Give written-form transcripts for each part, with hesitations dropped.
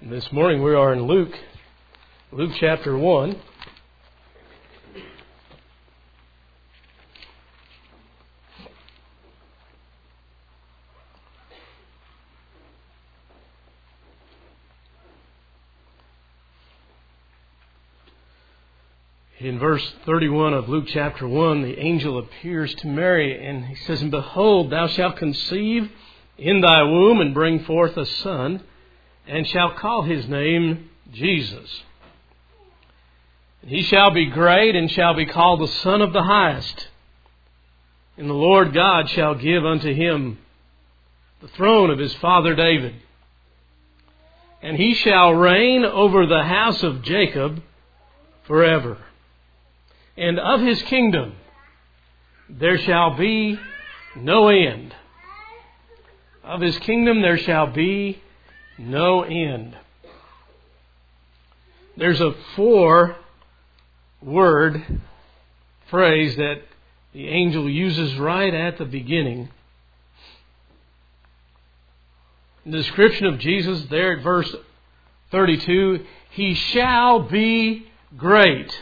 This morning we are in Luke chapter 1. In verse 31 of Luke chapter 1, the angel appears to Mary and he says, "And behold, thou shalt conceive in thy womb and bring forth a son, and shalt call his name Jesus. And he shall be great, and shall be called the Son of the Highest. And the Lord God shall give unto him the throne of his father David. And he shall reign over the house of Jacob forever. And of his kingdom there shall be no end." Of his kingdom there shall be no end. There's a 4-word phrase that the angel uses right at the beginning. In the description of Jesus there at verse 32, he shall be great.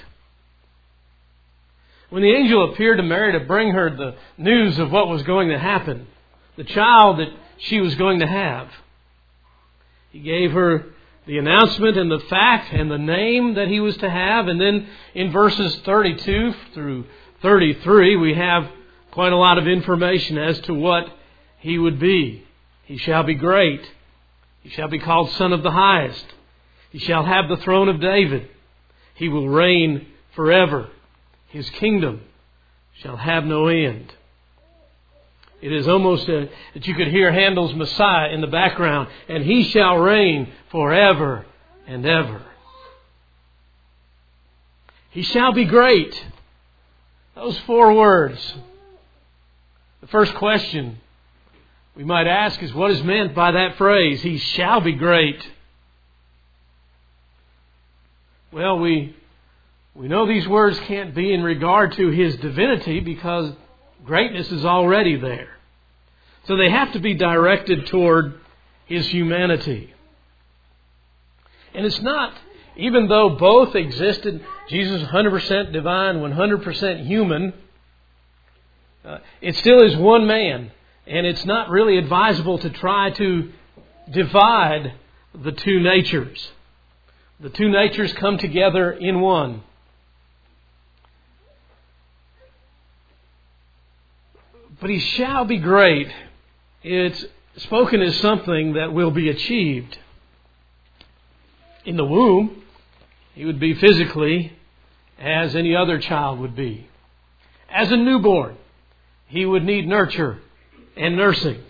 When the angel appeared to Mary to bring her the news of what was going to happen, the child that she was going to have, he gave her the announcement and the fact and the name that he was to have. And then in verses 32 through 33, we have quite a lot of information as to what he would be. He shall be great. He shall be called Son of the Highest. He shall have the throne of David. He will reign forever. His kingdom shall have no end. It is almost that you could hear Handel's Messiah in the background. And he shall reign forever and ever. He shall be great. Those 4 words. The first question we might ask is, what is meant by that phrase? He shall be great. Well, we know these words can't be in regard to his divinity because greatness is already there. So they have to be directed toward his humanity. And it's not, even though both existed, Jesus 100% divine, 100% human, it still is one man. And it's not really advisable to try to divide the two natures. The two natures come together in one. But he shall be great. It's spoken as something that will be achieved. In the womb, he would be physically as any other child would be. As a newborn, he would need nurture and nursing.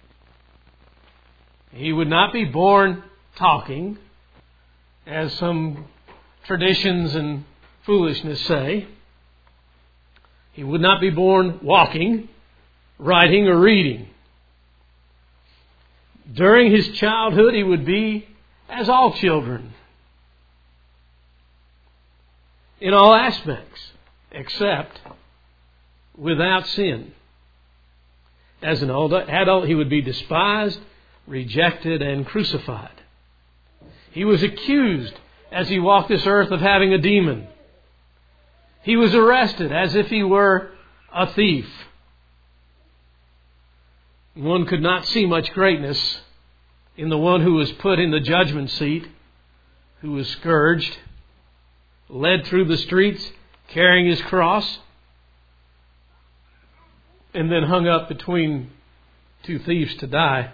He would not be born talking, as some traditions and foolishness say. He would not be born walking, writing, or reading. During his childhood, he would be as all children in all aspects, except without sin. As an adult, he would be despised, rejected, and crucified. He was accused as he walked this earth of having a demon. He was arrested as if he were a thief. One could not see much greatness in the one who was put in the judgment seat, who was scourged, led through the streets carrying his cross, and then hung up between 2 thieves to die.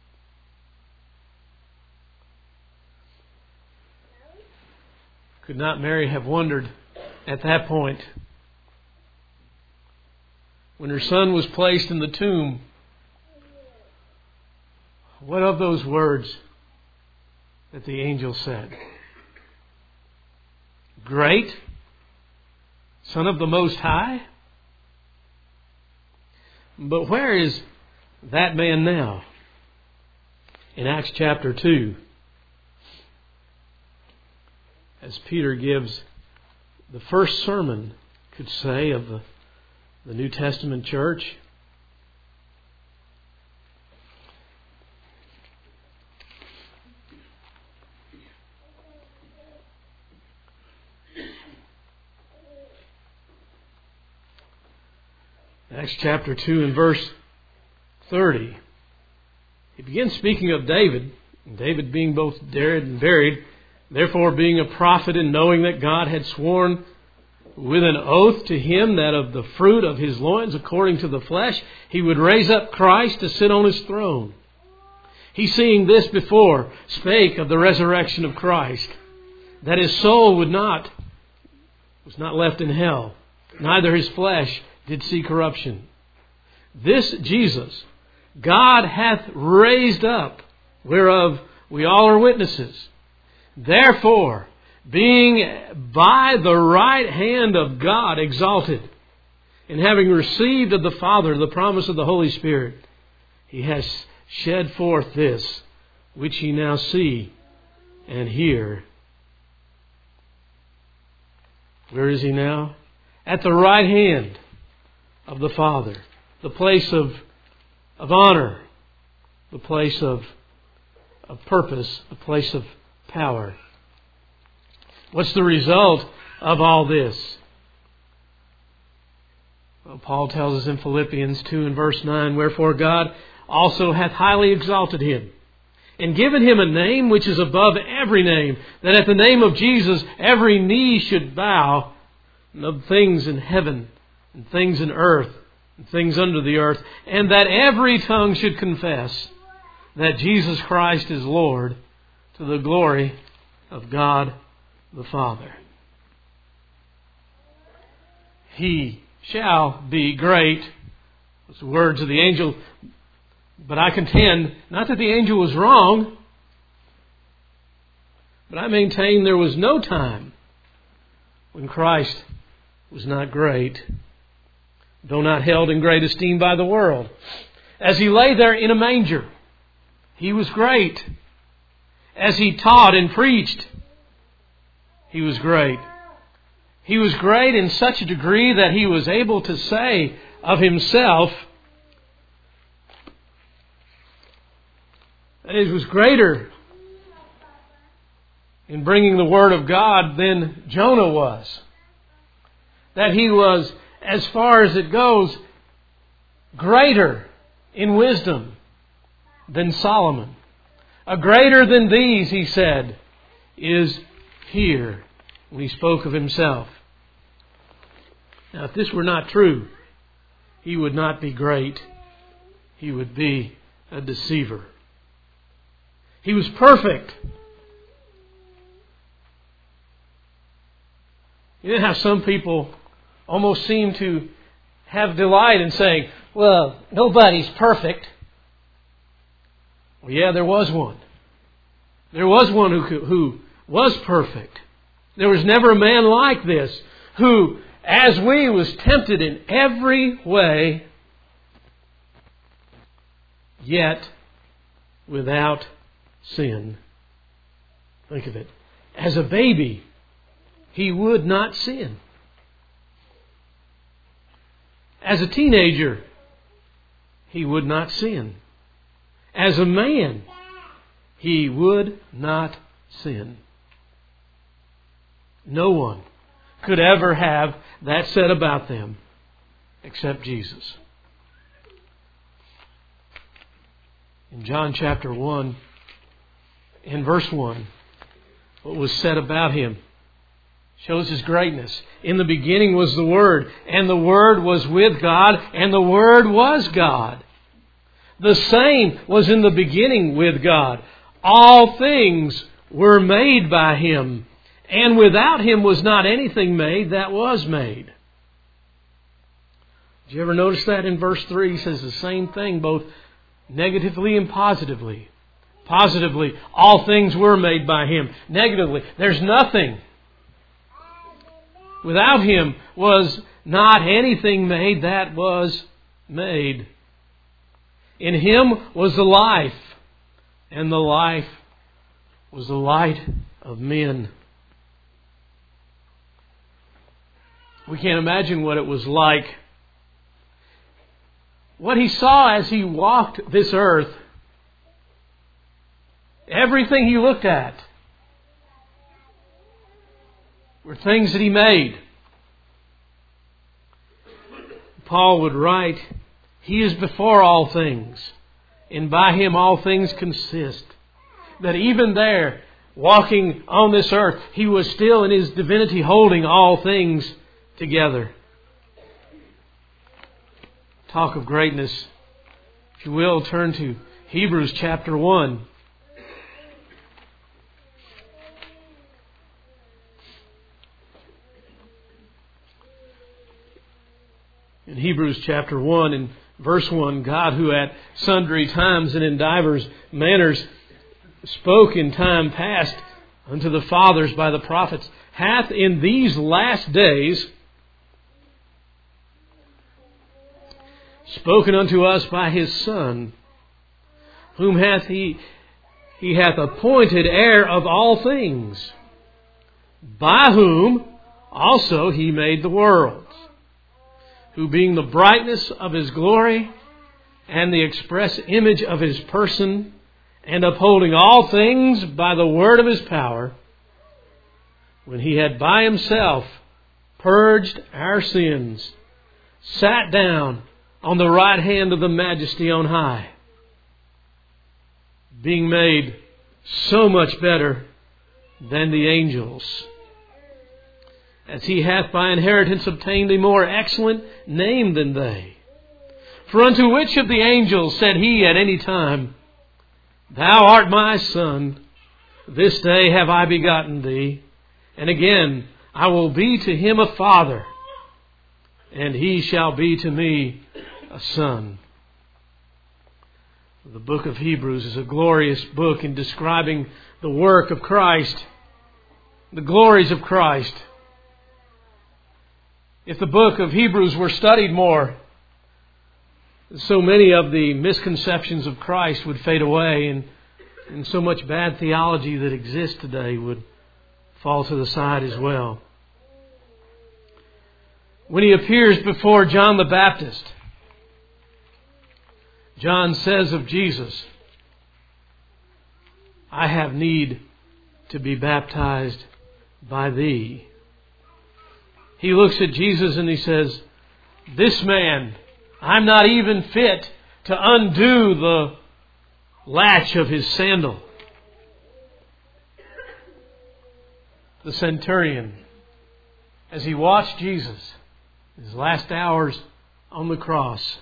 Could not Mary have wondered at that point, when her son was placed in the tomb, what of those words that the angel said? Great, Son of the Most High? But where is that man now? In Acts chapter 2, as Peter gives the first sermon, could say, of the New Testament church, Acts chapter 2 and verse 30. He begins speaking of David, David being both dead and buried, therefore being a prophet and knowing that God had sworn with an oath to him that of the fruit of his loins, according to the flesh, he would raise up Christ to sit on his throne. He, seeing this before, spake of the resurrection of Christ, that his soul was not left in hell, neither his flesh did see corruption. This Jesus God hath raised up, whereof we all are witnesses. Therefore, being by the right hand of God exalted, and having received of the Father the promise of the Holy Spirit, He has shed forth this, which ye now see and hear. Where is He now? At the right hand of the Father, the place of honor, the place of purpose, the place of power. What's the result of all this? Well, Paul tells us in Philippians 2 and verse 9, wherefore God also hath highly exalted Him, and given Him a name which is above every name, that at the name of Jesus every knee should bow, of things in heaven, and things in earth, and things under the earth, and that every tongue should confess that Jesus Christ is Lord, to the glory of God the Father. He shall be great. Those the words of the angel. But I contend, not that the angel was wrong, but I maintain there was no time when Christ was not great, though not held in great esteem by the world. As He lay there in a manger, He was great. As He taught and preached, He was great. He was great in such a degree that He was able to say of Himself that He was greater in bringing the Word of God than Jonah was. That He was, as far as it goes, greater in wisdom than Solomon. A greater than these, He said, is here, when He spoke of Himself. Now, if this were not true, He would not be great. He would be a deceiver. He was perfect. You know how some people almost seem to have delight in saying, well, nobody's perfect. Well, yeah, there was one. There was one who was perfect. There was never a man like this who, as we, was tempted in every way, yet without sin. Think of it. As a baby, He would not sin. As a teenager, He would not sin. As a man, He would not sin. No one could ever have that said about them except Jesus. In John chapter 1, in verse 1, what was said about Him shows His greatness. In the beginning was the Word, and the Word was with God, and the Word was God. The same was in the beginning with God. All things were made by Him, and without Him was not anything made that was made. Did you ever notice that in verse 3? He says the same thing, both negatively and positively. Positively, all things were made by Him. Negatively, there's nothing. Without Him was not anything made that was made. In Him was the life, and the life was the light of men. We can't imagine what it was like. What He saw as He walked this earth, everything He looked at were things that He made. Paul would write, He is before all things, and by Him all things consist. That even there, walking on this earth, He was still in His divinity holding all things together. Talk of greatness. If you will, turn to Hebrews chapter 1. In Hebrews chapter 1 and verse 1, God, who at sundry times and in divers manners spoke in time past unto the fathers by the prophets, hath in these last days spoken unto us by His Son, whom hath He hath appointed heir of all things, by whom also He made the worlds, who being the brightness of His glory and the express image of His person, and upholding all things by the word of His power, when He had by Himself purged our sins, sat down on the right hand of the Majesty on high, being made so much better than the angels, as He hath by inheritance obtained a more excellent name than they. For unto which of the angels said He at any time, Thou art my Son, this day have I begotten thee, and again I will be to him a father, and he shall be to me a son. The book of Hebrews is a glorious book in describing the work of Christ, the glories of Christ. If the book of Hebrews were studied more, so many of the misconceptions of Christ would fade away, and so much bad theology that exists today would fall to the side as well. When He appears before John the Baptist, John says of Jesus, I have need to be baptized by thee. He looks at Jesus and he says, this man, I'm not even fit to undo the latch of his sandal. The centurion, as he watched Jesus, his last hours on the cross,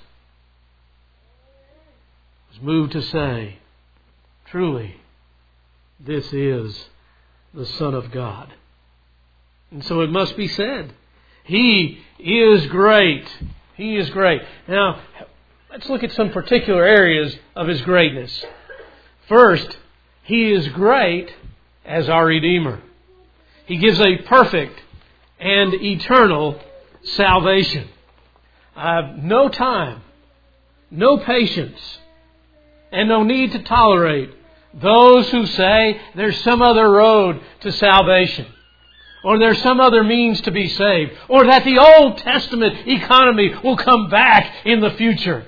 was moved to say, truly, this is the Son of God. And so it must be said, He is great. He is great. Now, let's look at some particular areas of His greatness. First, He is great as our Redeemer. He gives a perfect and eternal salvation. No time, no patience, and no need to tolerate those who say there's some other road to salvation, or there's some other means to be saved, or that the Old Testament economy will come back in the future.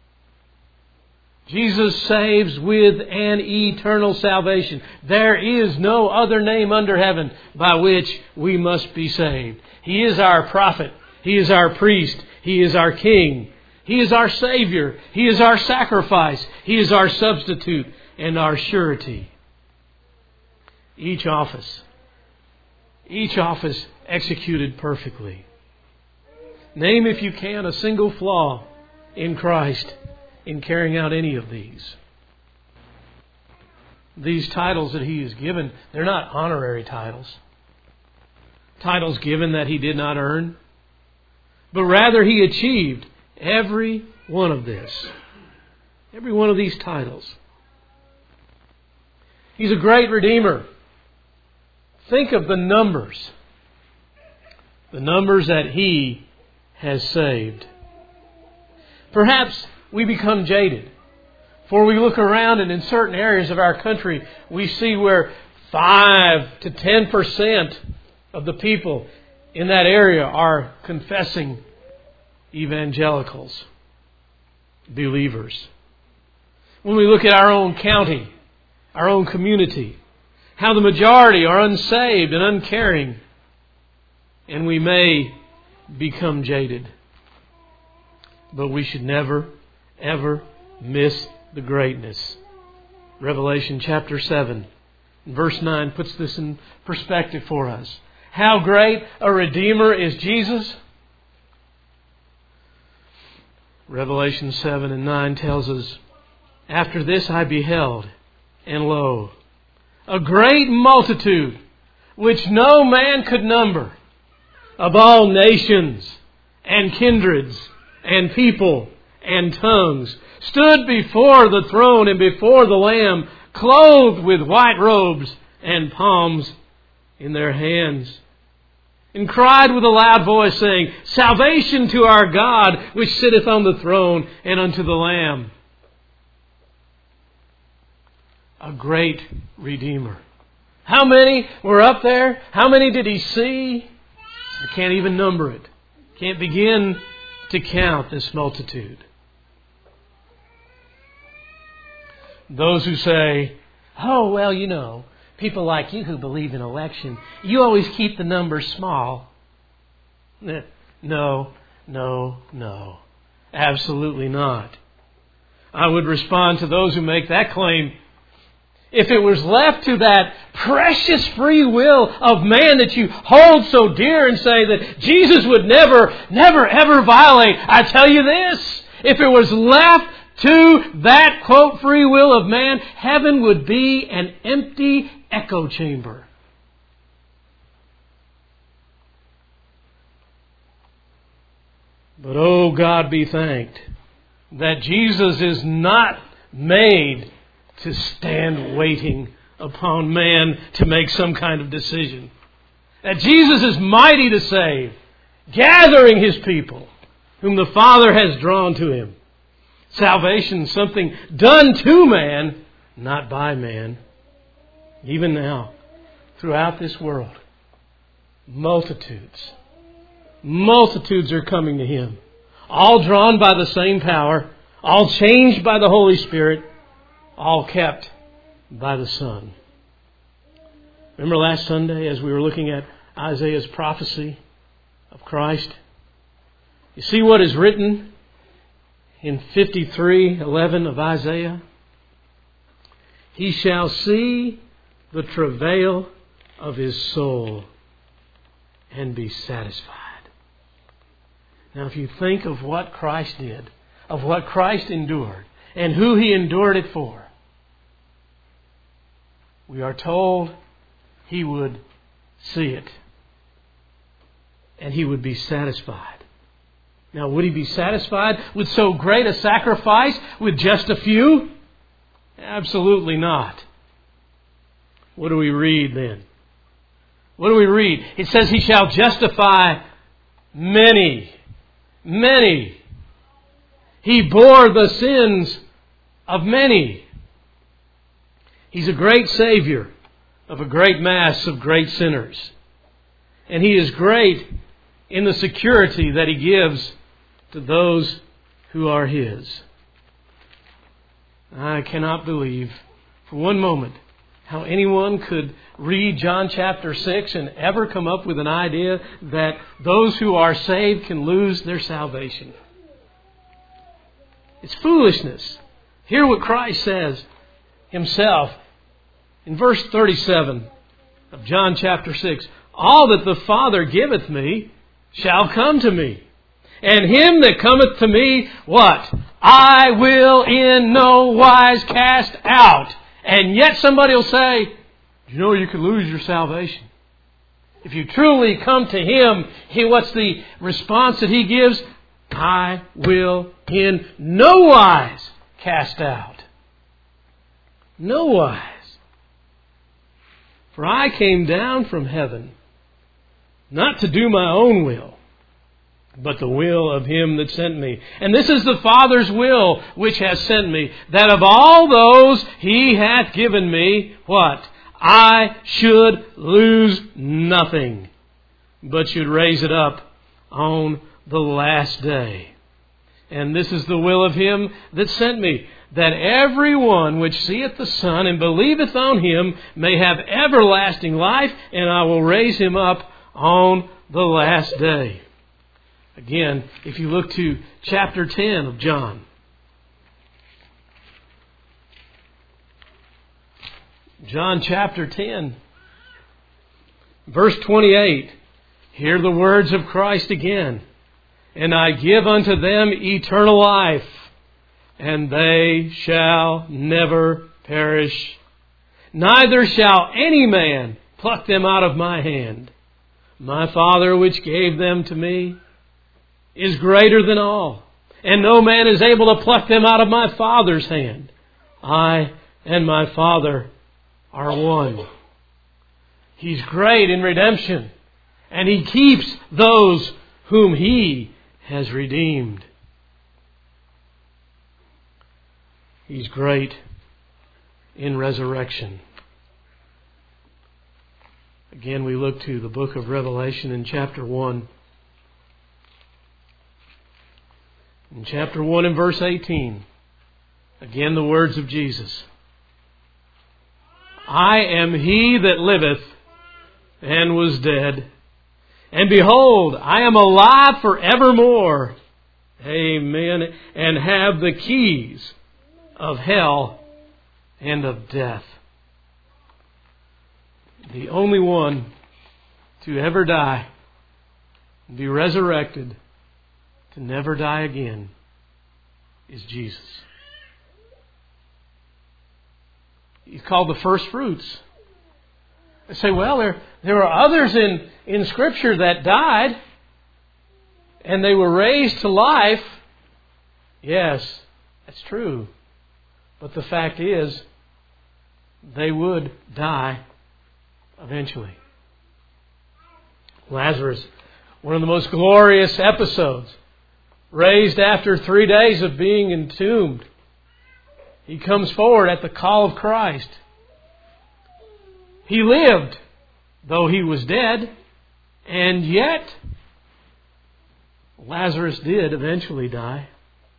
Jesus saves with an eternal salvation. There is no other name under heaven by which we must be saved. He is our prophet. He is our priest. He is our king. He is our Savior. He is our sacrifice. He is our substitute and our surety. Each office executed perfectly. Name, if you can, a single flaw in Christ in carrying out any of these. These titles that He is given, they're not honorary titles. Titles given that He did not earn. But rather He achieved every one of this. Every one of these titles. He's a great Redeemer. Think of the numbers. The numbers that He has saved. Perhaps we become jaded. For we look around and in certain areas of our country we see where 5 to 10% of the people in that area are confessing evangelicals, believers. When we look at our own county, our own community, how the majority are unsaved and uncaring, and we may become jaded. but we should never, ever miss the greatness. Revelation chapter 7, verse 9 puts this in perspective for us. How great a Redeemer is Jesus? Revelation 7 and 9 tells us, After this I beheld, and lo, a great multitude, which no man could number, of all nations and kindreds and people and tongues, stood before the throne and before the Lamb, clothed with white robes and palms in their hands, and cried with a loud voice, saying, Salvation to our God, which sitteth on the throne, and unto the Lamb. A great Redeemer. How many were up there? How many did He see? I can't even number it. Can't begin to count this multitude. Those who say, oh, well, you know, people like you who believe in election, you always keep the numbers small. No. Absolutely not. I would respond to those who make that claim. If it was left to that precious free will of man that you hold so dear and say that Jesus would never, ever violate, I tell you this, if it was left to that, quote, free will of man, heaven would be an empty echo chamber. But oh, God be thanked that Jesus is not made to stand waiting upon man to make some kind of decision. That Jesus is mighty to save, gathering His people, whom the Father has drawn to Him. Salvation is something done to man, not by man. Even now, throughout this world, multitudes are coming to Him. All drawn by the same power, all changed by the Holy Spirit, all kept by the Son. Remember last Sunday as we were looking at Isaiah's prophecy of Christ? You see what is written in 53:11 of Isaiah? He shall see the travail of His soul and be satisfied. Now if you think of what Christ did, of what Christ endured, and who He endured it for, we are told He would see it and He would be satisfied. Now, would He be satisfied with so great a sacrifice with just a few? Absolutely not. What do we read then? What do we read? It says He shall justify many. Many. He bore the sins of many. He's a great Savior of a great mass of great sinners. And He is great in the security that He gives to those who are His. I cannot believe for one moment how anyone could read John chapter 6 and ever come up with an idea that those who are saved can lose their salvation. It's foolishness. Hear what Christ says Himself in verse 37 of John chapter 6. All that the Father giveth me shall come to me. And him that cometh to me, what? I will in no wise cast out. And yet somebody will say, you know you can lose your salvation. If you truly come to Him, what's the response that He gives? I will in no wise cast out. No wise. For I came down from heaven, not to do my own will, but the will of Him that sent me. And this is the Father's will which has sent me, that of all those He hath given me, what? I should lose nothing, but should raise it up on the last day. And this is the will of Him that sent me, that every one which seeth the Son and believeth on Him may have everlasting life, and I will raise him up on the last day. Again, if you look to chapter 10 of John. John chapter 10, verse 28. Hear the words of Christ again. And I give unto them eternal life, and they shall never perish. Neither shall any man pluck them out of my hand. My Father which gave them to me is greater than all, and no man is able to pluck them out of my Father's hand. I and my Father are one. He's great in redemption, and He keeps those whom He has redeemed. He's great in resurrection. Again, we look to the book of Revelation in chapter 1. In chapter 1 and verse 18, again the words of Jesus. I am He that liveth and was dead. And behold, I am alive forevermore. Amen. And have the keys of hell and of death. The only one to ever die, be resurrected, to never die again, is Jesus. He's called the first fruits. I say, well, there are others in Scripture that died and they were raised to life. Yes, that's true. But the fact is, they would die eventually. Lazarus, one of the most glorious episodes, raised after 3 days of being entombed. He comes forward at the call of Christ. He lived, though he was dead, and yet Lazarus did eventually die.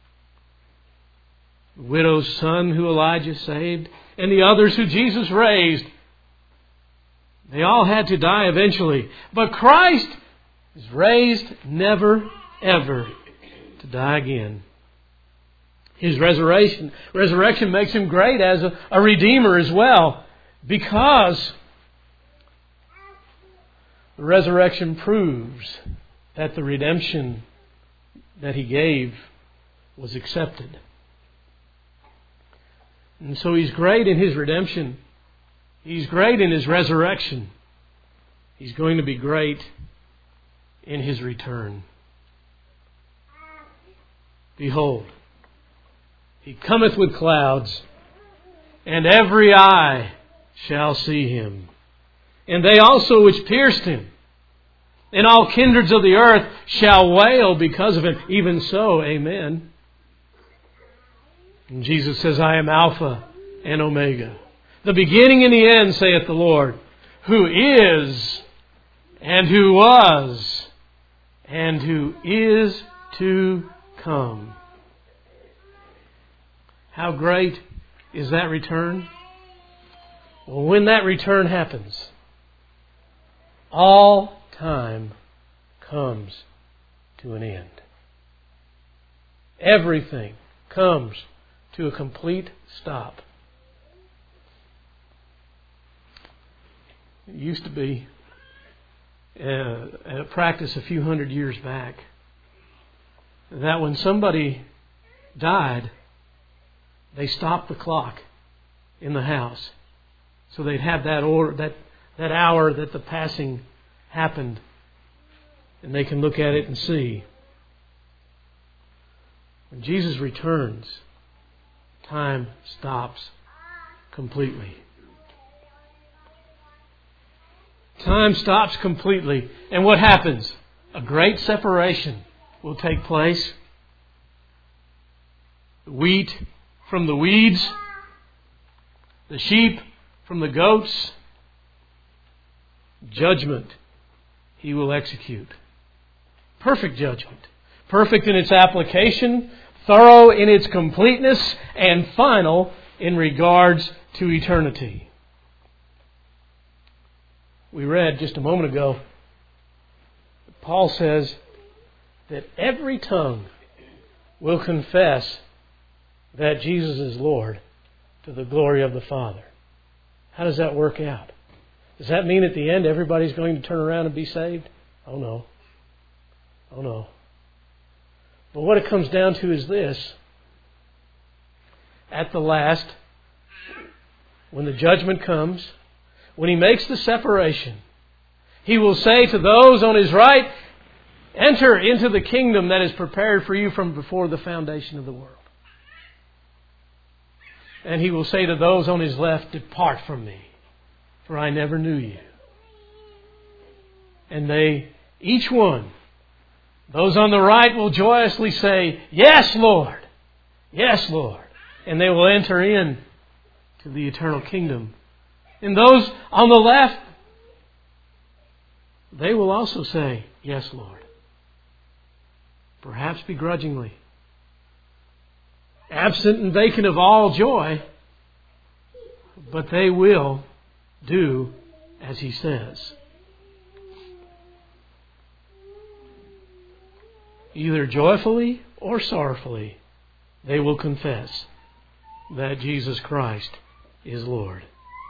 The widow's son who Elijah saved, and the others who Jesus raised, they all had to die eventually. But Christ is raised never, ever to die again. His resurrection makes Him great as a Redeemer as well, because the resurrection proves that the redemption that He gave was accepted. And so He's great in His redemption. He's great in His resurrection. He's going to be great in His return. Behold, He cometh with clouds, and every eye shall see Him, and they also which pierced Him, and all kindreds of the earth shall wail because of Him. Even so, amen. And Jesus says, I am Alpha and Omega, the beginning and the end, saith the Lord, who is, and who was, and who is to come. How great is that return? Well, when that return happens, all time comes to an end. Everything comes to a complete stop. It used to be a practice a few hundred years back that when somebody died, they stopped the clock in the house so they'd have that order, that hour that the passing happened, and they can look at it and see. When Jesus returns, time stops completely. Time stops completely. And what happens? A great separation will take place. The wheat from the weeds, the sheep from the goats. Judgment He will execute. Perfect judgment. Perfect in its application, thorough in its completeness, and final in regards to eternity. We read just a moment ago, Paul says that every tongue will confess that Jesus is Lord to the glory of the Father. How does that work out? Does that mean at the end everybody's going to turn around and be saved? Oh no. Oh no. But what it comes down to is this. At the last, when the judgment comes, when He makes the separation, He will say to those on His right, enter into the kingdom that is prepared for you from before the foundation of the world. And He will say to those on His left, depart from me, for I never knew you. And they, each one, those on the right will joyously say, yes, Lord. Yes, Lord. And they will enter in to the eternal kingdom. And those on the left, they will also say, yes, Lord. Perhaps begrudgingly. Absent and vacant of all joy, but they will do as He says. Either joyfully or sorrowfully, they will confess that Jesus Christ is Lord.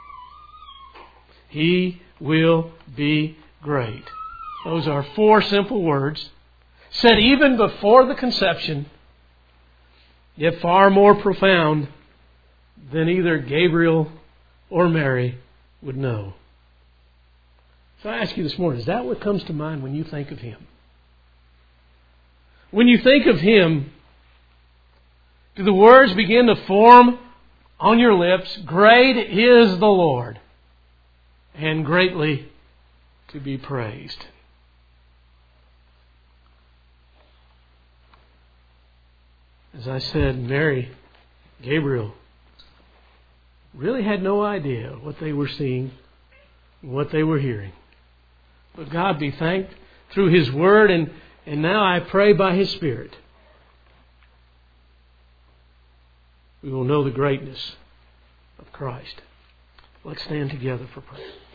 He will be great. Those are 4 simple words, said even before the conception, yet far more profound than either Gabriel or Mary would know. So I ask you this morning, is that what comes to mind when you think of Him? When you think of Him, do the words begin to form on your lips? Great is the Lord, and greatly to be praised. As I said, Mary, Gabriel, really had no idea what they were seeing, what they were hearing. But God be thanked through His Word, and now I pray by His Spirit, we will know the greatness of Christ. Let's stand together for prayer.